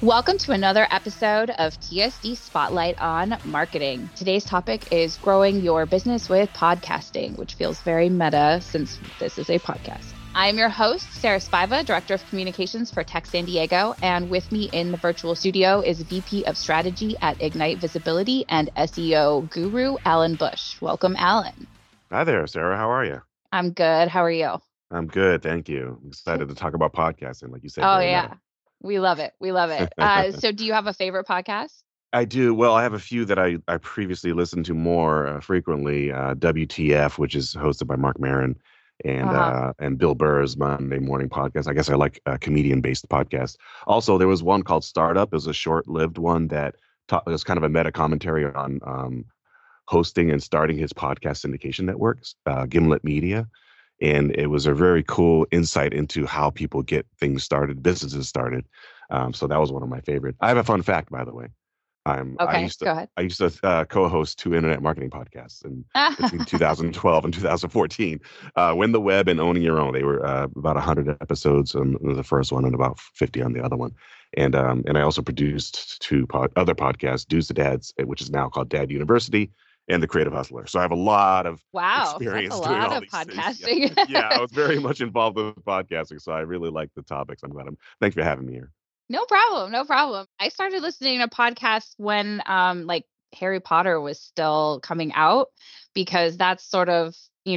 Welcome to another episode of TSD Spotlight on Marketing. Today's topic is growing your business with podcasting, which feels very meta since this is a podcast. I'm your host, Sarah Spiva, Director of Communications for Tech San Diego, and with me in the virtual studio is VP of Strategy at Ignite Visibility and SEO guru, Alan Bush. Welcome, Alan. Hi there, Sarah. How are you? I'm good. How are you? I'm good. Thank you. I'm excited to talk about podcasting, like you said. Oh, yeah. Meta. We love it. We love it. So do you have a favorite podcast? I do. Well, I have a few that I previously listened to more frequently. WTF, which is hosted by Mark Maron, and Bill Burr's Monday Morning Podcast. I guess I like comedian-based podcasts. Also, there was one called Startup. It was a short-lived one that was kind of a meta commentary on hosting and starting his podcast syndication networks, Gimlet Media. And it was a very cool insight into how people get things started, businesses started. So that was one of my favorites. I have a fun fact, by the way. I used to co-host two internet marketing podcasts between 2012 and 2014. Win the Web and Owning Your Own. They were about 100 episodes on the first one and about 50 on the other one. And I also produced two other podcasts, Dudes to Dads, which is now called Dad University, and The Creative Hustler. So I have a lot of experience doing all these podcasting. Things. Yeah, I was very much involved with podcasting, so I really like the topics. I'm glad. Thanks for having me here. No problem. No problem. I started listening to podcasts when Harry Potter was still coming out, because that's sort of,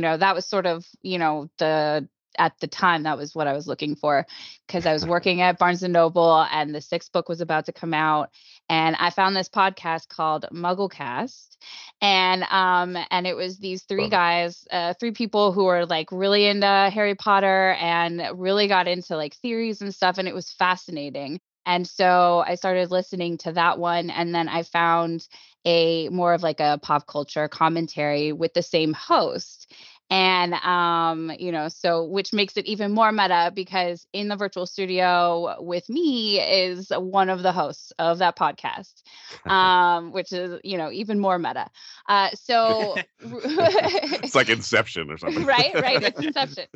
at the time, that was what I was looking for, because I was working at Barnes & Noble and the sixth book was about to come out. And I found this podcast called Mugglecast. And it was these three guys, three people who were like really into Harry Potter and really got into like theories and stuff. And it was fascinating. And so I started listening to that one. And then I found a more of like a pop culture commentary with the same host. And, so which makes it even more meta, because in the virtual studio with me is one of the hosts of that podcast, which is, even more meta. So it's like Inception or something. Right. It's Inception.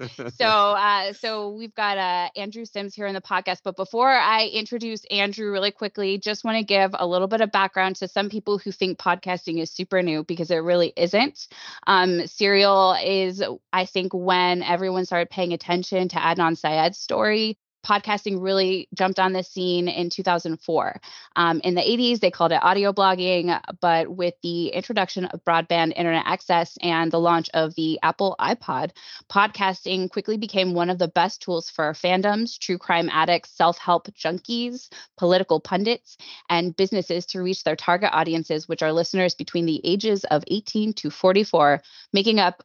So we've got Andrew Sims here in the podcast. But before I introduce Andrew really quickly, just want to give a little bit of background to some people who think podcasting is super new, because it really isn't. Serial is, I think, when everyone started paying attention to Adnan Syed's story. Podcasting really jumped on the scene in 2004. In the 80s, they called it audio blogging, but with the introduction of broadband internet access and the launch of the Apple iPod, podcasting quickly became one of the best tools for fandoms, true crime addicts, self-help junkies, political pundits, and businesses to reach their target audiences, which are listeners between the ages of 18 to 44, making up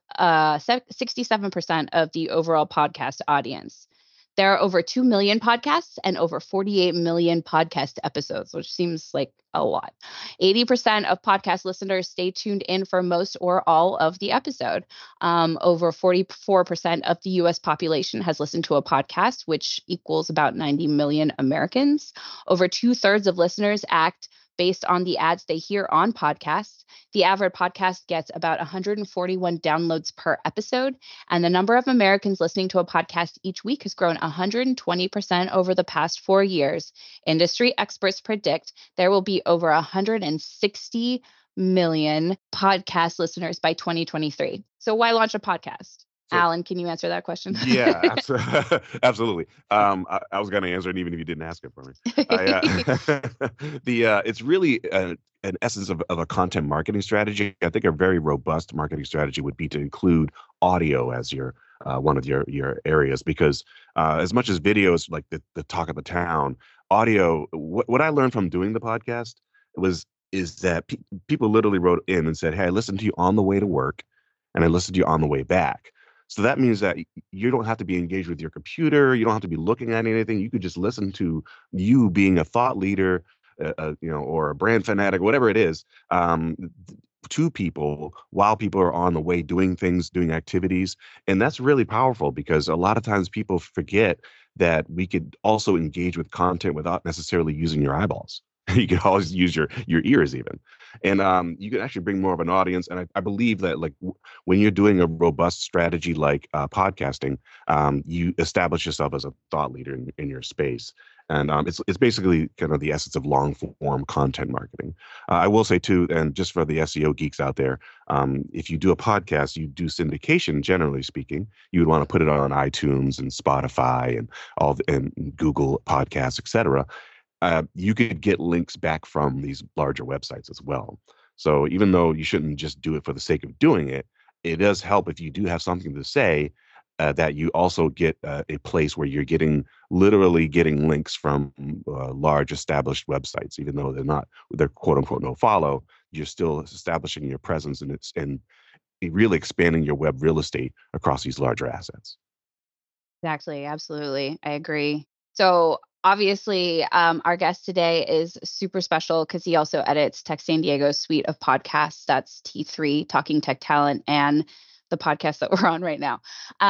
67% of the overall podcast audience. There are over 2 million podcasts and over 48 million podcast episodes, which seems like a lot. 80% of podcast listeners stay tuned in for most or all of the episode. Over 44% of the U.S. population has listened to a podcast, which equals about 90 million Americans. Over 2/3 of listeners act based on the ads they hear on podcasts. The average podcast gets about 141 downloads per episode, and the number of Americans listening to a podcast each week has grown 120% over the past 4 years. Industry experts predict there will be over 160 million podcast listeners by 2023. So why launch a podcast? So, Alan, can you answer that question? Yeah, absolutely. I was going to answer it even if you didn't ask it for me. It's really an essence of a content marketing strategy. I think a very robust marketing strategy would be to include audio as your one of your areas, because as much as video is like the talk of the town, audio. What I learned from doing the podcast is that people literally wrote in and said, "Hey, I listened to you on the way to work, and I listened to you on the way back." So that means that you don't have to be engaged with your computer. You don't have to be looking at anything. You could just listen to you being a thought leader, or a brand fanatic, whatever it is, to people while people are on the way doing things, doing activities. And that's really powerful, because a lot of times people forget that we could also engage with content without necessarily using your eyeballs. You can always use your ears even. And you can actually bring more of an audience. And I believe that when you're doing a robust strategy like podcasting, you establish yourself as a thought leader in your space. And it's basically kind of the essence of long form content marketing. I will say too, and just for the SEO geeks out there, if you do a podcast, you do syndication. Generally speaking, you would want to put it on iTunes and Spotify and and Google Podcasts, etc. You could get links back from these larger websites as well. So even though you shouldn't just do it for the sake of doing it, it does help if you do have something to say, that you also get a place where you're literally getting links from large established websites, even though they're quote unquote no follow. You're still establishing your presence, and really expanding your web real estate across these larger assets. Exactly. Absolutely. I agree. So obviously, our guest today is super special because he also edits Tech San Diego's suite of podcasts. That's T3, Talking Tech Talent, and the podcast that we're on right now.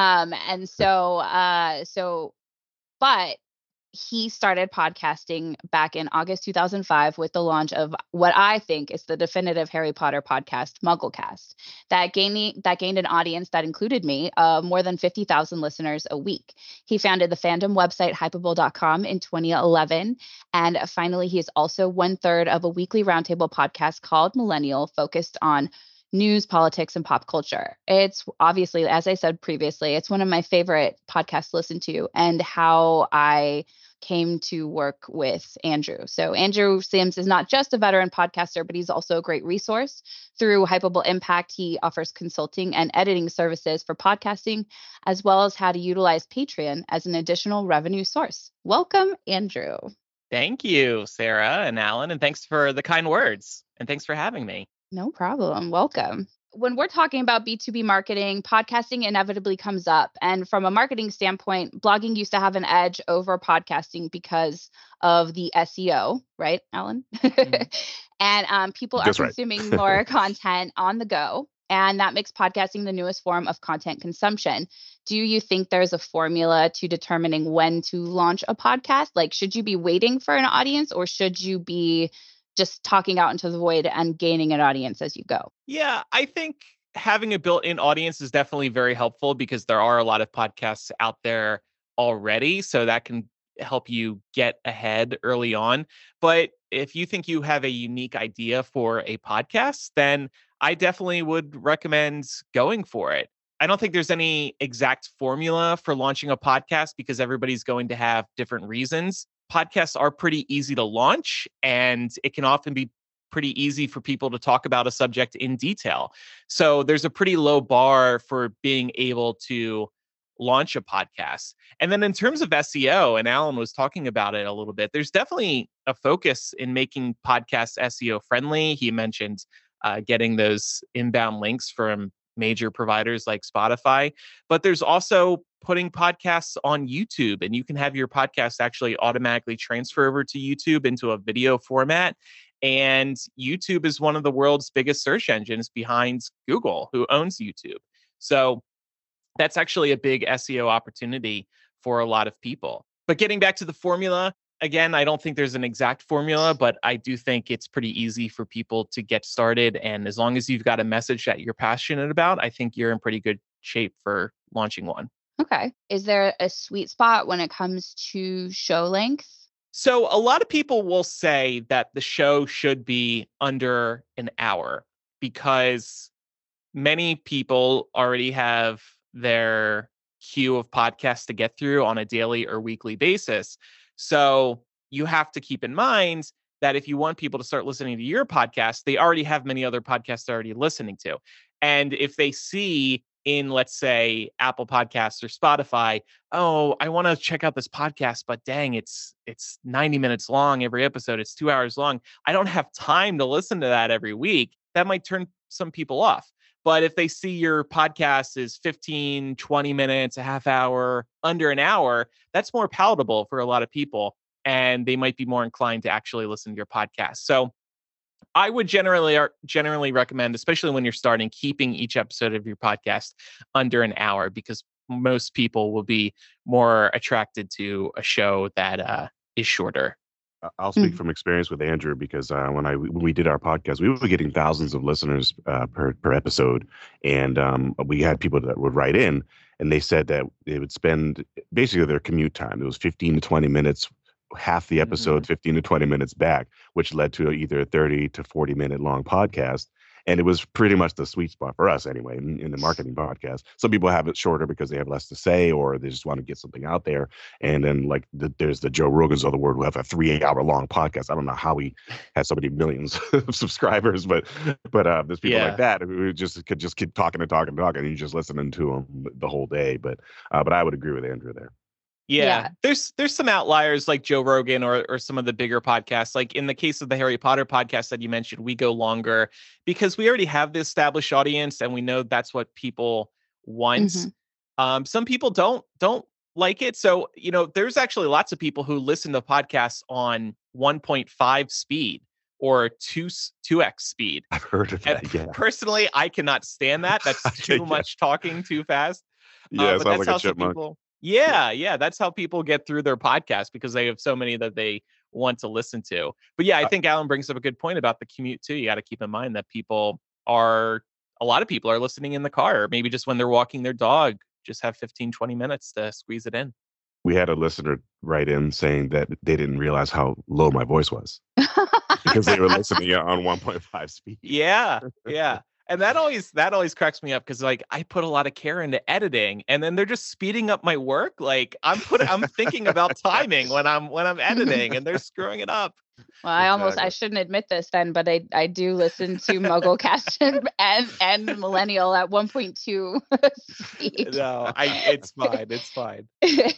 But he started podcasting back in August 2005 with the launch of what I think is the definitive Harry Potter podcast, MuggleCast, that gained an audience that included me, more than 50,000 listeners a week. He founded the fandom website Hypable.com in 2011. And finally, he is also 1/3 of a weekly roundtable podcast called Millennial, focused on news, politics, and pop culture. It's obviously, as I said previously, it's one of my favorite podcasts to listen to, and how I came to work with Andrew. So Andrew Sims is not just a veteran podcaster, but he's also a great resource. Through Hypable Impact, he offers consulting and editing services for podcasting, as well as how to utilize Patreon as an additional revenue source. Welcome, Andrew. Thank you, Sarah and Alan, and thanks for the kind words, and thanks for having me. No problem. Welcome. When we're talking about B2B marketing, podcasting inevitably comes up. And from a marketing standpoint, blogging used to have an edge over podcasting because of the SEO, right, Alan? Mm-hmm. And people are consuming more content on the go. And that makes podcasting the newest form of content consumption. Do you think there's a formula to determining when to launch a podcast? Like, should you be waiting for an audience, or should you be just talking out into the void and gaining an audience as you go? Yeah, I think having a built-in audience is definitely very helpful, because there are a lot of podcasts out there already. So that can help you get ahead early on. But if you think you have a unique idea for a podcast, then I definitely would recommend going for it. I don't think there's any exact formula for launching a podcast, because everybody's going to have different reasons. Podcasts are pretty easy to launch, and it can often be pretty easy for people to talk about a subject in detail. So there's a pretty low bar for being able to launch a podcast. And then in terms of SEO, and Alan was talking about it a little bit, there's definitely a focus in making podcasts SEO friendly. He mentioned getting those inbound links from major providers like Spotify, but there's also putting podcasts on YouTube, and you can have your podcast actually automatically transfer over to YouTube into a video format. And YouTube is one of the world's biggest search engines behind Google, who owns YouTube. So that's actually a big SEO opportunity for a lot of people. But getting back to the formula, again, I don't think there's an exact formula, but I do think it's pretty easy for people to get started. And as long as you've got a message that you're passionate about, I think you're in pretty good shape for launching one. Okay. Is there a sweet spot when it comes to show length? So a lot of people will say that the show should be under an hour, because many people already have their queue of podcasts to get through on a daily or weekly basis. So you have to keep in mind that if you want people to start listening to your podcast, they already have many other podcasts they're already listening to. And if they see in, let's say, Apple Podcasts or Spotify, oh, I want to check out this podcast, but dang, it's 90 minutes long every episode. It's 2 hours long. I don't have time to listen to that every week. That might turn some people off. But if they see your podcast is 15, 20 minutes, a half hour, under an hour, that's more palatable for a lot of people. And they might be more inclined to actually listen to your podcast. So I would generally recommend, especially when you're starting, keeping each episode of your podcast under an hour, because most people will be more attracted to a show that is shorter. I'll speak from experience with Andrew, because when we did our podcast, we were getting thousands of listeners per episode, and we had people that would write in, and they said that they would spend basically their commute time. It was 15 to 20 minutes half the episode 15 to 20 minutes back, which led to either a 30 to 40-minute long podcast. And it was pretty much the sweet spot for us anyway in the marketing podcast. Some people have it shorter because they have less to say, or they just want to get something out there. And then there's the Joe Rogans of the world who have a 3 hour long podcast. I don't know how he has so many millions of subscribers, but there's people like that who could just keep talking and talking and talking, and you're just listening to them the whole day. But I would agree with Andrew there. Yeah. There's some outliers like Joe Rogan or some of the bigger podcasts. Like in the case of the Harry Potter podcast that you mentioned, we go longer because we already have the established audience and we know that's what people want. Some people don't like it. So, there's actually lots of people who listen to podcasts on 1.5 speed or 2x speed. I've heard of that. Yeah. Personally, I cannot stand that. That's too much talking too fast. Yeah, it sounds like a chipmunk. Yeah, that's how people get through their podcast because they have so many that they want to listen to. But yeah, I think Alan brings up a good point about the commute too. You got to keep in mind that a lot of people are listening in the car, or maybe just when they're walking their dog, just have 15, 20 minutes to squeeze it in. We had a listener write in saying that they didn't realize how low my voice was because they were listening on 1.5 speed. Yeah. And that always cracks me up because like I put a lot of care into editing, and then they're just speeding up my work. Like I'm thinking about timing when I'm editing, and they're screwing it up. Well, I shouldn't admit this then, but I do listen to MuggleCast and Millennial at 1.2 speed. No, it's fine. It's fine.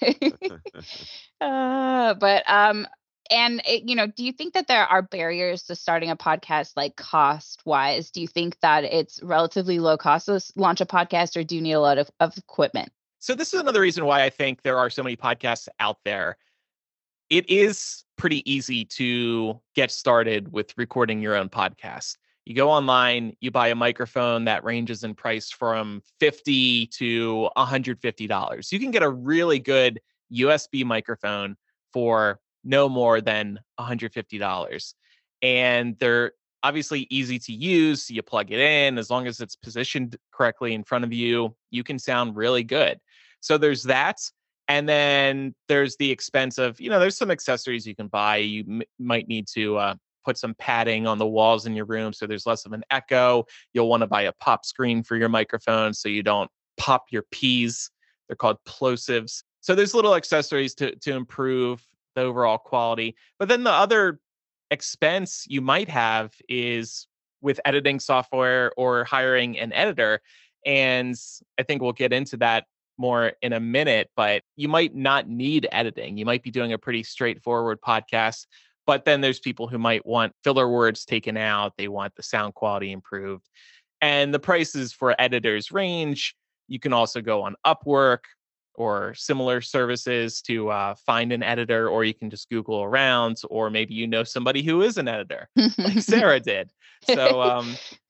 And do you think that there are barriers to starting a podcast, like cost wise? Do you think that it's relatively low cost to launch a podcast, or do you need a lot of equipment? So this is another reason why I think there are so many podcasts out there. It is pretty easy to get started with recording your own podcast. You go online, you buy a microphone that ranges in price from $50 to $150. You can get a really good USB microphone for no more than $150. And they're obviously easy to use. You plug it in. As long as it's positioned correctly in front of you, you can sound really good. So there's that. And then there's the expense of, there's some accessories you can buy. You might need to put some padding on the walls in your room so there's less of an echo. You'll want to buy a pop screen for your microphone so you don't pop your P's. They're called plosives. So there's little accessories to improve the overall quality. But then the other expense you might have is with editing software or hiring an editor. And I think we'll get into that more in a minute, but you might not need editing. You might be doing a pretty straightforward podcast, but then there's people who might want filler words taken out. They want the sound quality improved. And the prices for editors range. You can also go on Upwork or similar services to find an editor, or you can just Google around, or maybe somebody who is an editor, like Sarah did. So,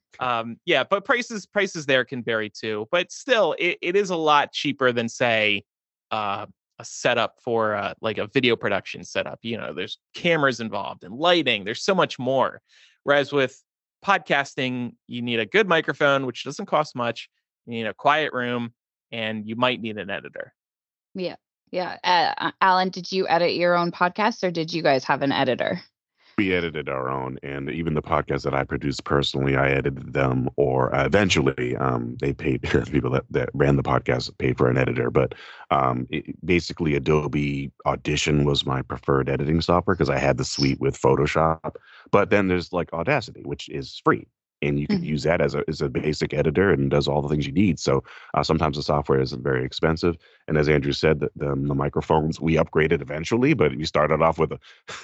but prices there can vary too. But still, it is a lot cheaper than, say, a setup for like a video production setup. There's cameras involved and lighting. There's so much more. Whereas with podcasting, you need a good microphone, which doesn't cost much. You need a quiet room, and you might need an editor. Yeah. Alan, did you edit your own podcast, or did you guys have an editor? We edited our own, and even the podcasts that I produced personally, I edited them, or eventually they paid people that ran the podcast paid for an editor. But basically, Adobe Audition was my preferred editing software because I had the suite with Photoshop. But then there's like Audacity, which is free. And you can use that as a basic editor and does all the things you need. So sometimes the software isn't very expensive. And as Andrew said, the microphones, we upgraded eventually, but we started off with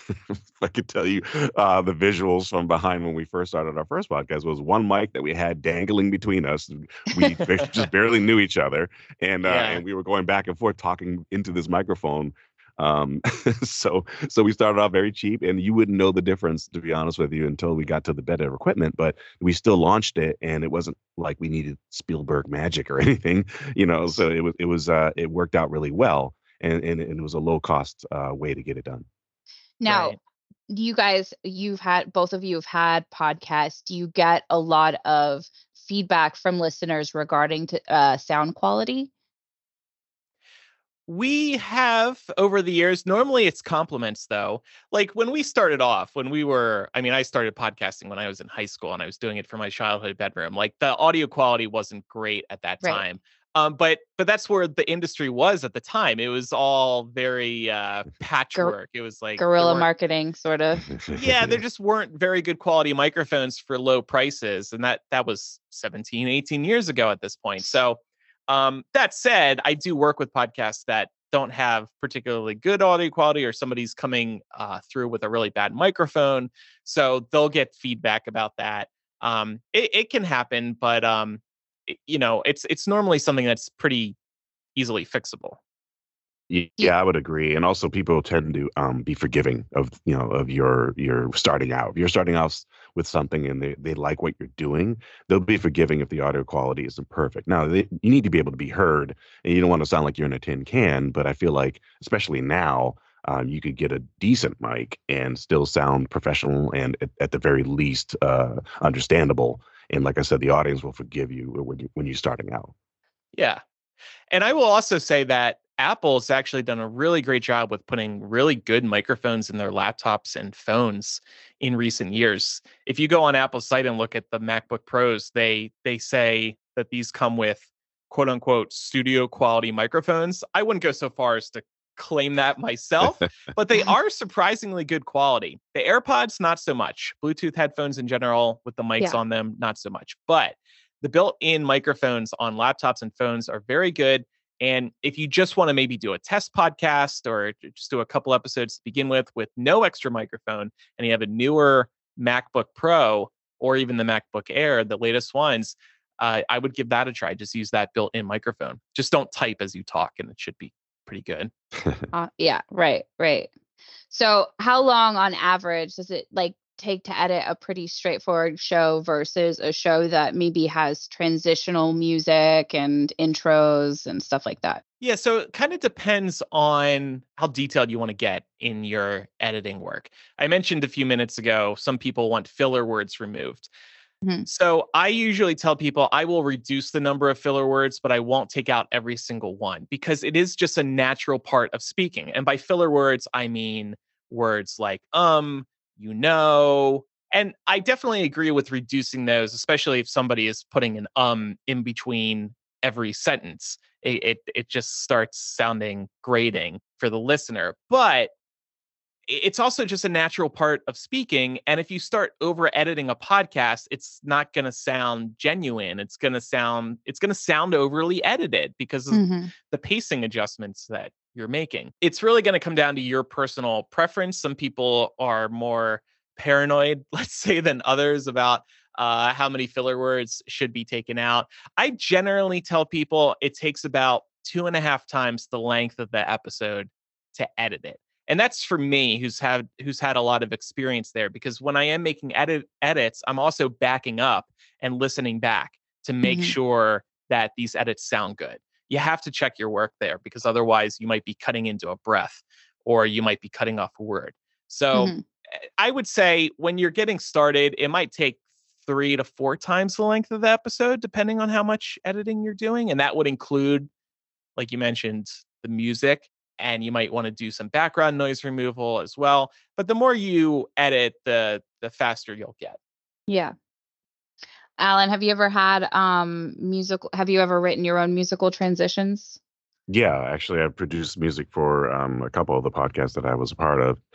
I could tell you the visuals from behind when we first started our first podcast was one mic that we had dangling between us. We just barely knew each other. And we were going back and forth talking into this microphone. So we started off very cheap, and you wouldn't know the difference, to be honest with you, until we got to the better equipment. But we still launched it, and it wasn't like we needed Spielberg magic or anything, So it worked out really well, and it was a low cost way to get it done. Now, right. You guys, both of you have had podcasts. Do you get a lot of feedback from listeners regarding to sound quality? We have over the years, normally it's compliments though. Like when we started off, I started podcasting when I was in high school and I was doing it for my childhood bedroom. Like the audio quality wasn't great at that Right. time. But that's where the industry was at the time. It was all very patchwork. It was like Guerrilla marketing, sort of. yeah, there just weren't very good quality microphones for low prices. And that was 17, 18 years ago at this point. So that said, I do work with podcasts that don't have particularly good audio quality, or somebody's coming through with a really bad microphone. So they'll get feedback about that. It can happen, but it's normally something that's pretty easily fixable. Yeah, I would agree. And also people tend to be forgiving of, of your starting out. If you're starting out with something and they like what you're doing, they'll be forgiving if the audio quality isn't perfect. Now, you need to be able to be heard, and you don't want to sound like you're in a tin can, but I feel like, especially now, you could get a decent mic and still sound professional and at the very least understandable. And like I said, the audience will forgive you when you're starting out. Yeah. And I will also say that Apple's actually done a really great job with putting really good microphones in their laptops and phones in recent years. If you go on Apple's site and look at the MacBook Pros, they say that these come with quote unquote studio quality microphones. I wouldn't go so far as to claim that myself, but they are surprisingly good quality. The AirPods, not so much. Bluetooth headphones in general with the mics on them, not so much. But the built-in microphones on laptops and phones are very good. And if you just want to maybe do a test podcast or just do a couple episodes to begin with no extra microphone, and you have a newer MacBook Pro or even the MacBook Air, the latest ones, I would give that a try. Just use that built-in microphone. Just don't type as you talk, and it should be pretty good. Yeah, right. So how long on average does it take to edit a pretty straightforward show versus a show that maybe has transitional music and intros and stuff like that? Yeah, so it kind of depends on how detailed you want to get in your editing work. I mentioned a few minutes ago, some people want filler words removed. Mm-hmm. So I usually tell people I will reduce the number of filler words, but I won't take out every single one because it is just a natural part of speaking. And by filler words, I mean words like and I definitely agree with reducing those, especially if somebody is putting an in between every sentence. It just starts sounding grating for the listener. But it's also just a natural part of speaking. And if you start over editing a podcast, it's not going to sound genuine. It's going to sound overly edited because of the pacing adjustments that you're making. It's really going to come down to your personal preference. Some people are more paranoid, let's say, than others about how many filler words should be taken out. I generally tell people it takes about 2.5 times the length of the episode to edit it. And that's for me, who's had a lot of experience there, because when I am making edits, I'm also backing up and listening back to make sure that these edits sound good. You have to check your work there because otherwise you might be cutting into a breath or you might be cutting off a word. So I would say when you're getting started, it might take 3 to 4 times the length of the episode, depending on how much editing you're doing. And that would include, like you mentioned, the music. And you might want to do some background noise removal as well. But the more you edit, the faster you'll get. Yeah. Alan, have you ever had have you ever written your own musical transitions? Yeah, actually, I produced music for a couple of the podcasts that I was a part of,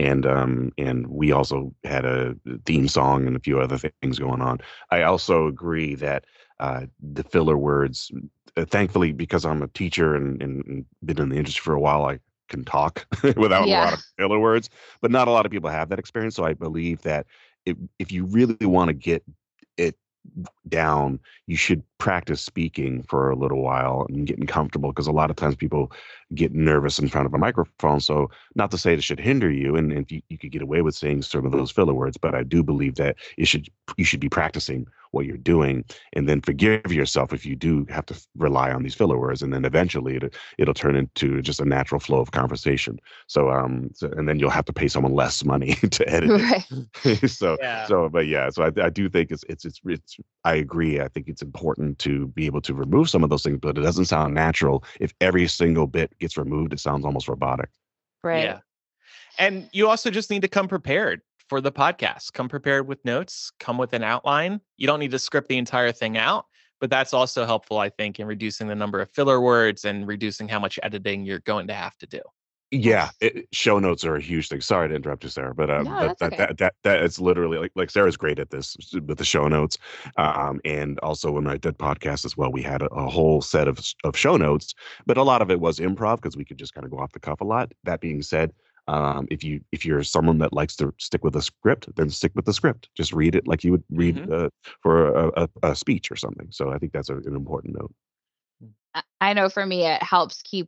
and we also had a theme song and a few other things going on. I also agree that the filler words, thankfully, because I'm a teacher and been in the industry for a while, I can talk without a lot of filler words, but not a lot of people have that experience. So I believe that if you really want to get it down, you should practice speaking for a little while and getting comfortable, because a lot of times people get nervous in front of a microphone. So not to say it should hinder you, and you could get away with saying some of those filler words, but I do believe that you should be practicing what you're doing, and then forgive yourself if you do have to rely on these filler words, and then eventually it'll turn into just a natural flow of conversation. So and then you'll have to pay someone less money to edit Right. it. so Yeah. but yeah, so I do think it's I agree. I think it's important to be able to remove some of those things, but it doesn't sound natural. If every single bit gets removed, it sounds almost robotic. Right. Yeah. And you also just need to come prepared for the podcast. Come prepared with notes, come with an outline. You don't need to script the entire thing out, but that's also helpful, I think, in reducing the number of filler words and reducing how much editing you're going to have to do. Yeah, show notes are a huge thing. Sorry to interrupt you, Sarah, but No, that's okay. that is literally like Sarah's great at this with the show notes, and also when I did podcasts as well, we had a whole set of show notes, but a lot of it was improv because we could just kind of go off the cuff a lot. That being said, if you're someone that likes to stick with a script, then stick with the script. Just read it like you would read for a speech or something. So I think that's an important note. I know for me, it helps keeps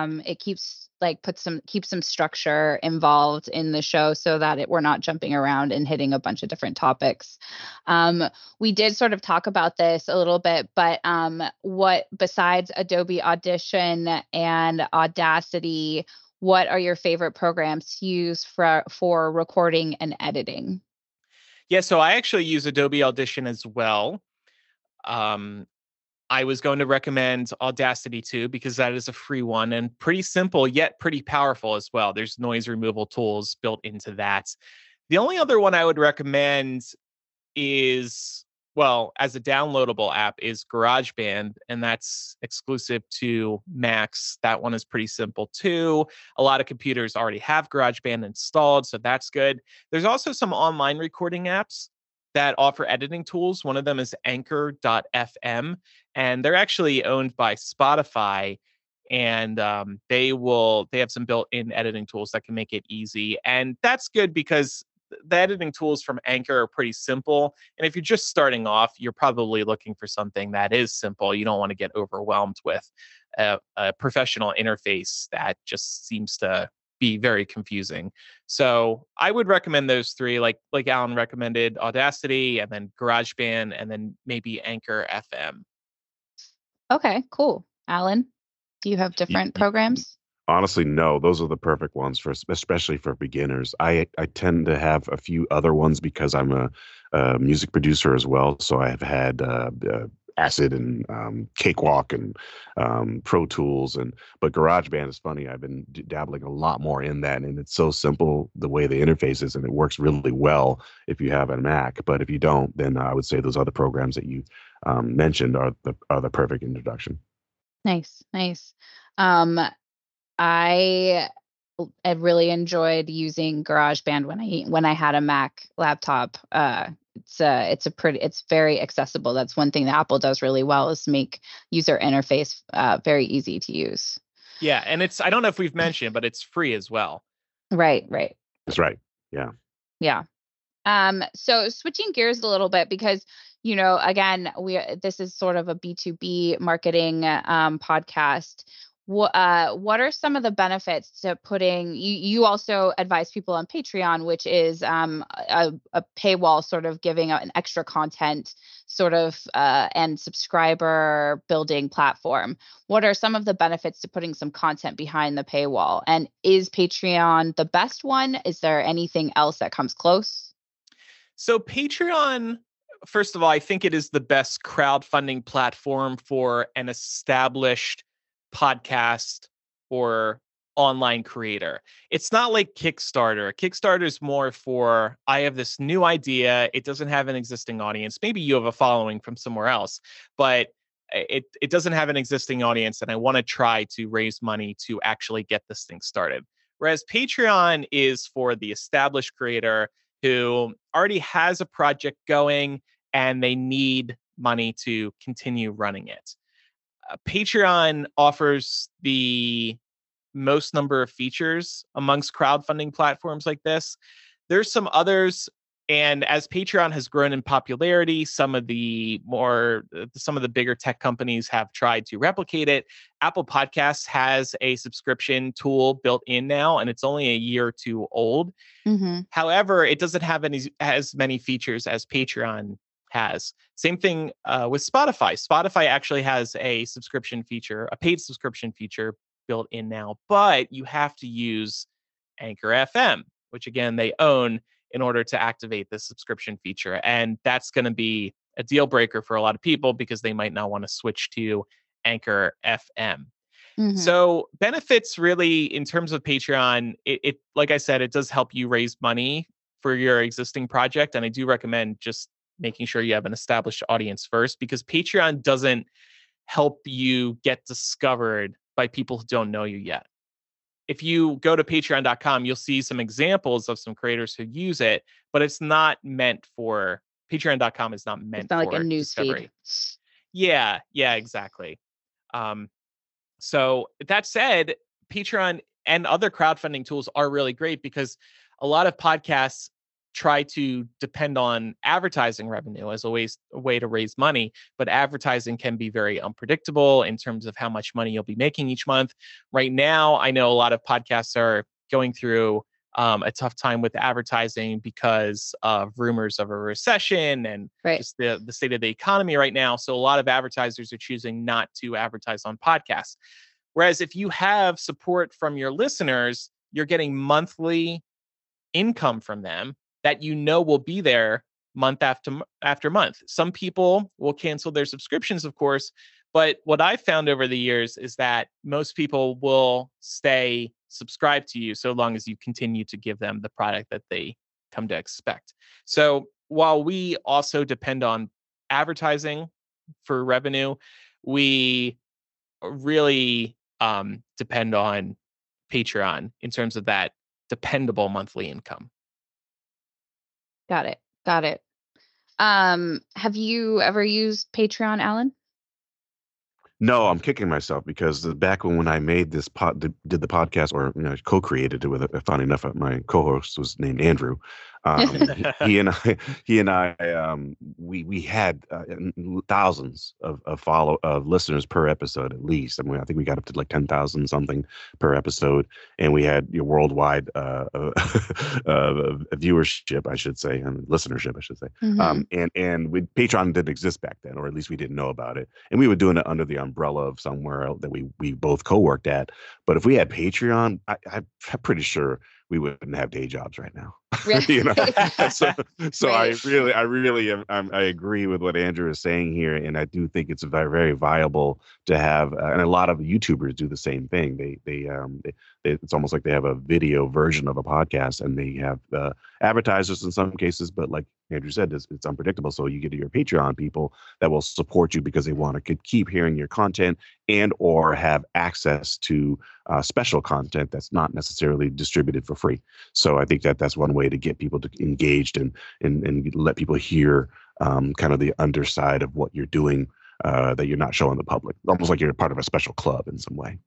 some structure involved in the show so that we're not jumping around and hitting a bunch of different topics. We did sort of talk about this a little bit, but what besides Adobe Audition and Audacity, what are your favorite programs to use for recording and editing? Yeah, so I actually use Adobe Audition as well. I was going to recommend Audacity too, because that is a free one and pretty simple, yet pretty powerful as well. There's noise removal tools built into that. The only other one I would recommend is, well, as a downloadable app, is GarageBand, and that's exclusive to Macs. That one is pretty simple too. A lot of computers already have GarageBand installed, so that's good. There's also some online recording apps that offer editing tools. One of them is Anchor.fm, and they're actually owned by Spotify. And they have some built-in editing tools that can make it easy. And that's good because the editing tools from Anchor are pretty simple. And if you're just starting off, you're probably looking for something that is simple. You don't want to get overwhelmed with a professional interface that just seems to be very confusing. So I would recommend those three, like Alan recommended, Audacity, and then GarageBand, and then maybe Anchor FM. Okay, cool. Alan, do you have different programs? Honestly, no. Those are the perfect ones especially for beginners. I tend to have a few other ones because I'm a music producer as well. So I have had Acid and Cakewalk and Pro Tools, but GarageBand is funny. I've been dabbling a lot more in that, and it's so simple the way the interface is, and it works really well if you have a Mac. But if you don't, then I would say those other programs that you mentioned are the perfect introduction. Nice. I really enjoyed using GarageBand when I had a Mac laptop. It's very accessible. That's one thing that Apple does really well, is make user interface very easy to use. Yeah, and I don't know if we've mentioned, but it's free as well. Right. That's right. Yeah. Yeah. So switching gears a little bit, because again, this is sort of a B2B marketing podcast. What are some of the benefits to putting? You also advise people on Patreon, which is a paywall, sort of giving out an extra content sort of and subscriber building platform. What are some of the benefits to putting some content behind the paywall? And is Patreon the best one? Is there anything else that comes close? So Patreon, first of all, I think it is the best crowdfunding platform for an established podcast or online creator. It's not like Kickstarter. Kickstarter is more for, I have this new idea. It doesn't have an existing audience. Maybe you have a following from somewhere else, but it doesn't have an existing audience, and I want to try to raise money to actually get this thing started. Whereas Patreon is for the established creator who already has a project going and they need money to continue running it. Patreon offers the most number of features amongst crowdfunding platforms like this. There's some others, and as Patreon has grown in popularity, some of the bigger tech companies have tried to replicate it. Apple Podcasts has a subscription tool built in now, and it's only a year or two old. Mm-hmm. However, it doesn't have as many features as Patreon has. Same thing with Spotify. Spotify actually has a subscription feature, a paid subscription feature built in now, but you have to use Anchor FM, which again, they own in order to activate the subscription feature. And that's going to be a deal breaker for a lot of people because they might not want to switch to Anchor FM. Mhm. So benefits really in terms of Patreon, it like I said, it does help you raise money for your existing project. And I do recommend just making sure you have an established audience first, because Patreon doesn't help you get discovered by people who don't know you yet. If you go to patreon.com, you'll see some examples of some creators who use it, but it's not meant for patreon.com is not meant It's not like a for news discovery. feed. Yeah, exactly. So that said, Patreon and other crowdfunding tools are really great because a lot of podcasts try to depend on advertising revenue as a way to raise money, but advertising can be very unpredictable in terms of how much money you'll be making each month. Right now, I know a lot of podcasts are going through a tough time with advertising because of rumors of a recession and Right. just the state of the economy right now. So a lot of advertisers are choosing not to advertise on podcasts. Whereas if you have support from your listeners, you're getting monthly income from them that you know will be there month after month. Some people will cancel their subscriptions, of course, but what I've found over the years is that most people will stay subscribed to you so long as you continue to give them the product that they come to expect. So while we also depend on advertising for revenue, we really depend on Patreon in terms of that dependable monthly income. Got it. Got it. Have you ever used Patreon, Alan? No, I'm kicking myself because back when I made this did the podcast, or co-created it with funny enough, my co-host was named Andrew. He and I, we had thousands of listeners per episode at least. I mean, I think we got up to like 10,000 something per episode, and we had worldwide viewership, I should say, and listenership, I should say. Mhm. And Patreon didn't exist back then, or at least we didn't know about it, and we were doing it under the umbrella of somewhere else that we both co-worked at. But if we had Patreon, I'm pretty sure we wouldn't have day jobs right now. You know, so Right. I really am, I agree with what Andrew is saying here, and I do think it's very, very viable to have, and a lot of YouTubers do the same thing. They it's almost like they have a video version of a podcast, and they have advertisers in some cases, but like Andrew said, it's unpredictable. So you get your Patreon people that will support you because they want to keep hearing your content and or have access to special content that's not necessarily distributed for free. So I think that's one way to get people to engaged and let people hear kind of the underside of what you're doing that you're not showing the public. Almost like you're part of a special club in some way.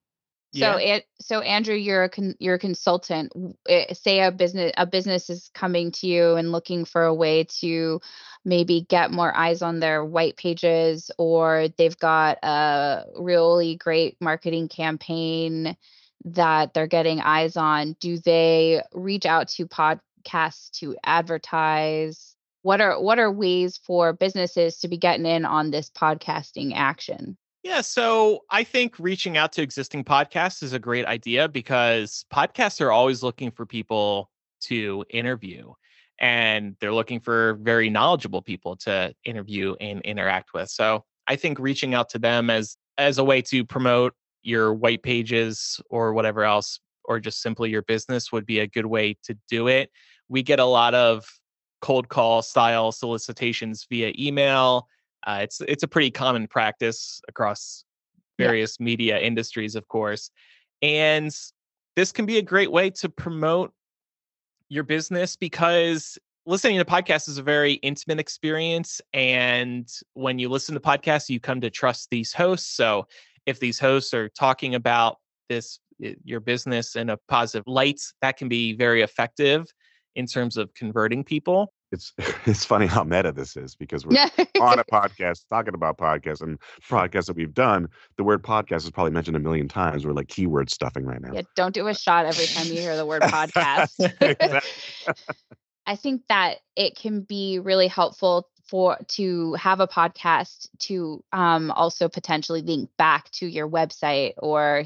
So Andrew, you're a consultant. Say a business is coming to you and looking for a way to maybe get more eyes on their white pages, or they've got a really great marketing campaign that they're getting eyes on. Do they reach out to podcasts to advertise? What are ways for businesses to be getting in on this podcasting action? Yeah, so I think reaching out to existing podcasts is a great idea because podcasts are always looking for people to interview, and they're looking for very knowledgeable people to interview and interact with. So I think reaching out to them as a way to promote your white pages or whatever else, or just simply your business, would be a good way to do it. We get a lot of cold call style solicitations via email. It's a pretty common practice across Yeah. various media industries, of course. And this can be a great way to promote your business because listening to podcasts is a very intimate experience. And when you listen to podcasts, you come to trust these hosts. So if these hosts are talking about your business in a positive light, that can be very effective in terms of converting people. It's funny how meta this is because we're on a podcast talking about podcasts, and podcasts that we've done. The word podcast is probably mentioned a million times. We're like keyword stuffing right now. Yeah, don't do a shot every time you hear the word podcast. Exactly. I think that it can be really helpful to have a podcast to also potentially link back to your website, or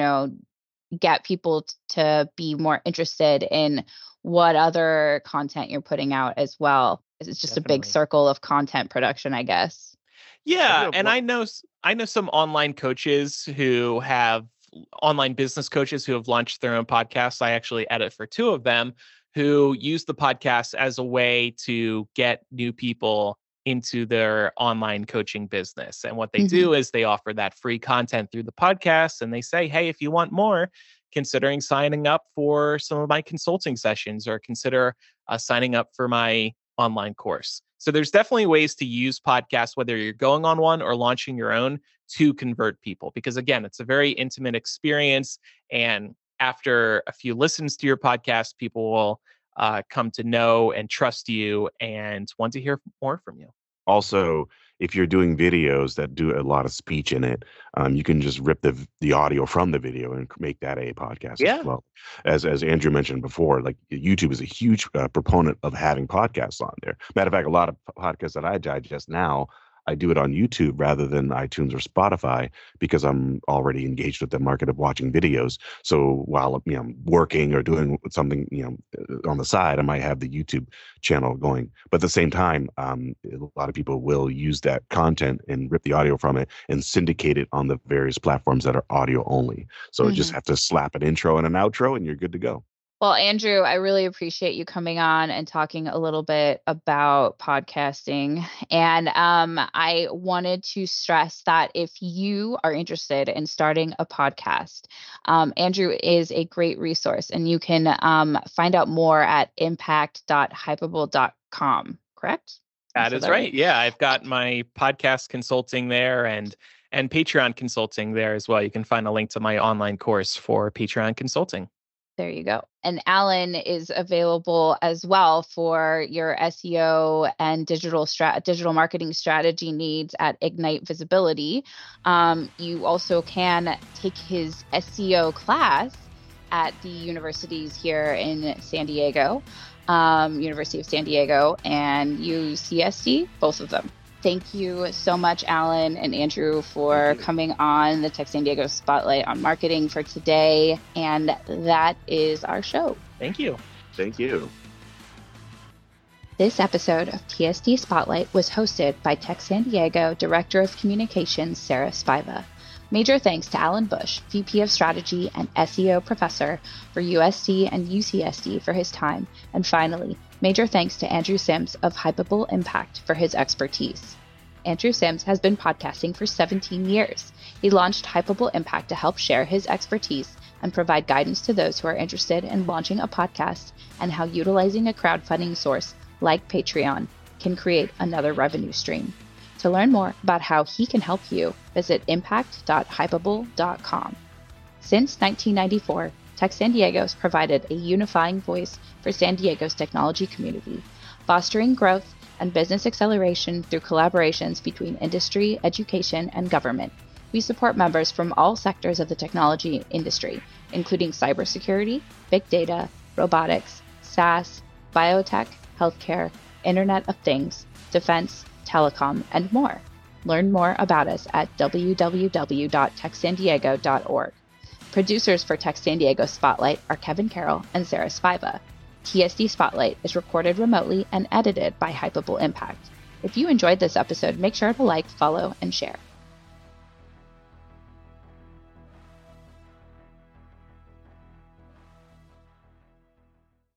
get people to be more interested in what other content you're putting out as well. It's just a big circle of content production, I guess. Yeah, and I know some online coaches who have online business coaches who have launched their own podcasts. I actually edit for 2 of them who use the podcast as a way to get new people into their online coaching business. And what they do is they offer that free content through the podcast, and they say, hey, if you want more, considering signing up for some of my consulting sessions, or consider signing up for my online course. So there's definitely ways to use podcasts, whether you're going on one or launching your own, to convert people. Because again, it's a very intimate experience. And after a few listens to your podcast, people will come to know and trust you and want to hear more from you. Also, if you're doing videos that do a lot of speech in it, you can just rip the audio from the video and make that a podcast as well. As Andrew mentioned before, like YouTube is a huge proponent of having podcasts on there. Matter of fact, a lot of podcasts that I digest now, I do it on YouTube rather than iTunes or Spotify, because I'm already engaged with the market of watching videos. So while I'm working or doing something on the side, I might have the YouTube channel going. But at the same time, a lot of people will use that content and rip the audio from it and syndicate it on the various platforms that are audio only. So you just have to slap an intro and an outro, and you're good to go. Well, Andrew, I really appreciate you coming on and talking a little bit about podcasting. And I wanted to stress that if you are interested in starting a podcast, Andrew is a great resource, and you can find out more at impact.hypable.com, correct? That is right. Yeah, I've got my podcast consulting there and Patreon consulting there as well. You can find a link to my online course for Patreon consulting. There you go. And Alan is available as well for your SEO and digital marketing strategy needs at Ignite Visibility. You also can take his SEO class at the universities here in San Diego, University of San Diego and UCSD, both of them. Thank you so much, Alan and Andrew, for coming on the Tech San Diego Spotlight on Marketing for today. And that is our show. Thank you. Thank you. This episode of TSD Spotlight was hosted by Tech San Diego Director of Communications, Sarah Spiva. Major thanks to Alan Bush, VP of Strategy and SEO Professor for USD and UCSD for his time. And finally, major thanks to Andrew Sims of Hypable Impact for his expertise. Andrew Sims has been podcasting for 17 years. He launched Hypable Impact to help share his expertise and provide guidance to those who are interested in launching a podcast and how utilizing a crowdfunding source like Patreon can create another revenue stream. To learn more about how he can help you, visit impact.hypable.com. Since 1994, Tech San Diego has provided a unifying voice for San Diego's technology community, fostering growth and business acceleration through collaborations between industry, education, and government. We support members from all sectors of the technology industry, including cybersecurity, big data, robotics, SaaS, biotech, healthcare, Internet of Things, defense, telecom, and more. Learn more about us at www.techsandiego.org. Producers for Tech San Diego Spotlight are Kevin Carroll and Sarah Spiva. TSD Spotlight is recorded remotely and edited by Hypable Impact. If you enjoyed this episode, make sure to like, follow, and share.